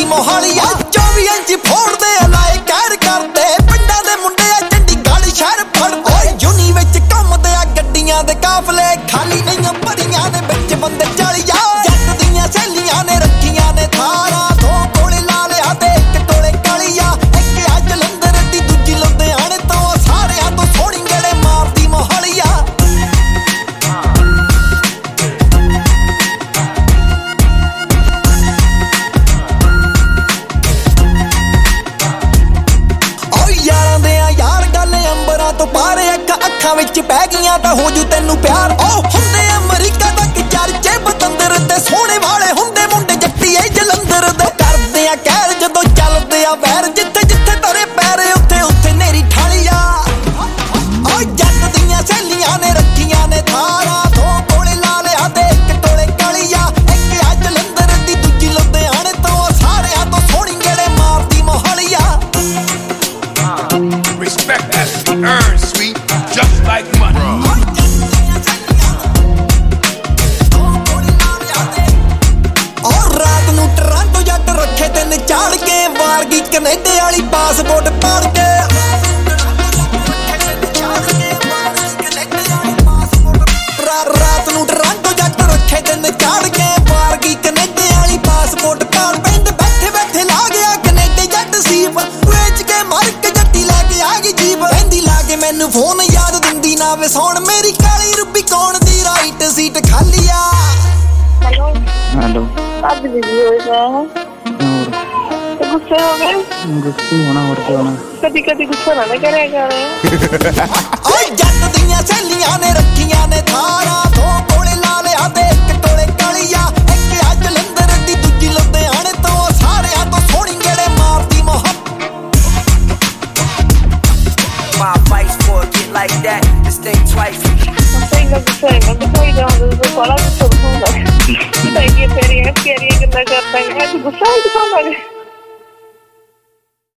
मोहाली आ 24 inch फोड़दे लाए कैर करदे पिंडां दे मुंडे आ चंडीगढ़ शहर फड़दे यूनी विच घुमदे आ गड्डियां दे काफले खाली नहीं भरियां ने विच बंदे 40 जट दियां सहेलियां ने रखियां ने थारा दो कोले ला लिया ते एक कोले कालिया एक आ जलंधर दी दूजी लुधियाने तो सारियां तो सोहणी गड़े मारदी मोहाली आ तो पारे अखा विच पै गईयां तां हो जू तैनू प्यार ओ हुंदे अमरीका तक चर्चे बतंदर ते सोहणे वाले हुंदे मुंडे जट्टी ए जलंधर दे करदे आ कहर जदों चलदे आ वैर जिथे जिथे तरे पैर उत्थे उत्थे नेरी ठाली आ ओ जट दियां सहेलियां ने रखियां ने थारा दो कोले ला लिया ते एक टोले कालिया एक आ जलंधर दी दूजी लुधियाने तो सारियां तो सोहणी गड़े मारदी मोहाली आ Respect has to be earned, sweet, just like money. और रात नू टोरंटो जट रखे तेन चाड़ के वारगी कनेडे वाली पासपोर्ट पाड़ के रात नू टोरंटो जट रखे तेन चाड़ के वारगी कनेडे वाली पासपोर्ट पाड़ पिंड बैठे बैठे ला गया कनेडे जट सीप वेच के मर के जट्टी लेके आ गई जीप रहिंदी ला के मैनू फोन याद दिंदी ना वे सौण मेरी काली रुबी कौन दी राइट सीट खाली आ हेलो हेलो अब बिजी हो गए हैं तो गुस्से हो गए गुस्से होना और क्या होना कभी कभी गुस्सा ना करे ओ जट दियां सहेलियां ने रखियां ने थारा दो कोले ला लिया ते एक टोले कालिया एक आ जलंधर दी दूजी लुधियाने तो सारियां तो सोहणी गड़े मारदी मोहब्बत My advice for a kid like that is think twice. गुस्सा है मैं कोई जाऊँ तो बड़ा गुस्सा होगा तो ये फेरी है गुस्सा है तो